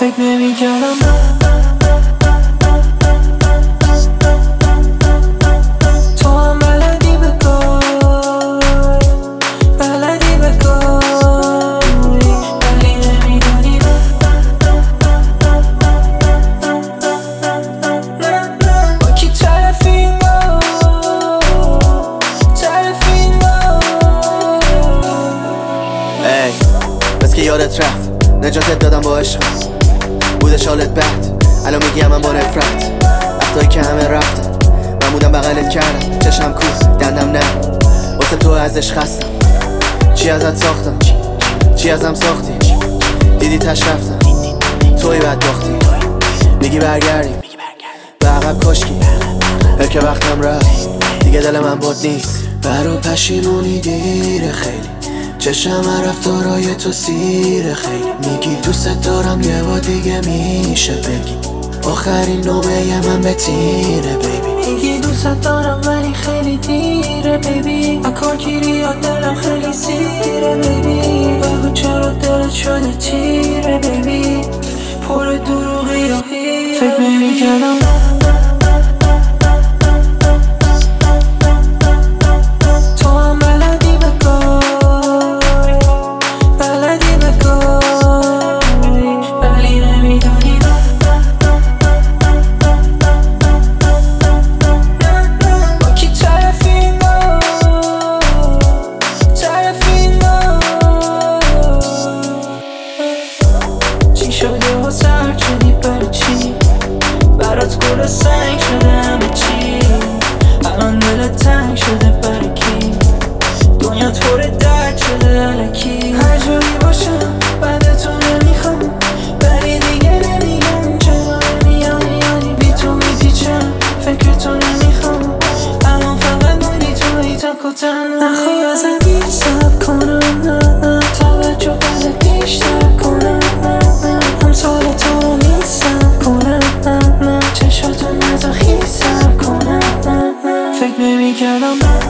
فکر نمی‌کردم تو هم بلدی بگوی، بلدی بگوی، ولی نمی‌دونی با کی طرفی ما، طرفی ما. ای بس که یادت رفت نجاتت دادم با عشقم، بودش حالت بد الان میگیم من با نفرت. وقتایی که همه رفتن من بودم بغلت کردم، چشم کو دندم نه واسه تو ازش خستم. چی ازت ساختم، چی ازم ساختی، دیدی تش رفتم توی بدبختی. میگی برگردیم به عقب کاشکی، هر که وقتم رفت دیگه دل من باد نیست. برا پشیمونی دیره خیلی، چشم رفتارای تو سیره خیلی. میگی دوست دارم یه بار دیگه میشه بگی، آخرین نوبه من به تیره بیبی. میگی دوست دارم ولی خیلی دیره بیبی، اکار گیری یا دلم خیلی سیره بیبی. بگو چرا دلت شده تیره بیبی، پر دروغی یا هیره. فکر نمی‌کردم تو هم بلدی بگوی، بلدی بگوی، ولی نمی‌دونی با کی طرفی ما، طرفی ما. چی شده و سرد شدی برای چی، برات گل سنگ شده همه چی. الان دلت تنگ شده برای کی، دنیا طور درد شده الکی. هر جایی باشم بعد تو نمیخوام، ولی دیگه نمیگم چرا نمیانی. بی تو میپیچم فکر تو نمیخوام، الان فقط موندی توی تک و تنها. نخواه ازم بی سب کنم نه، توجه بده بیشتر کنم نه، امثال تو رو نیستم کنم نه، چشاتو نزا خیسم کنم نه. فکر نمی‌کردم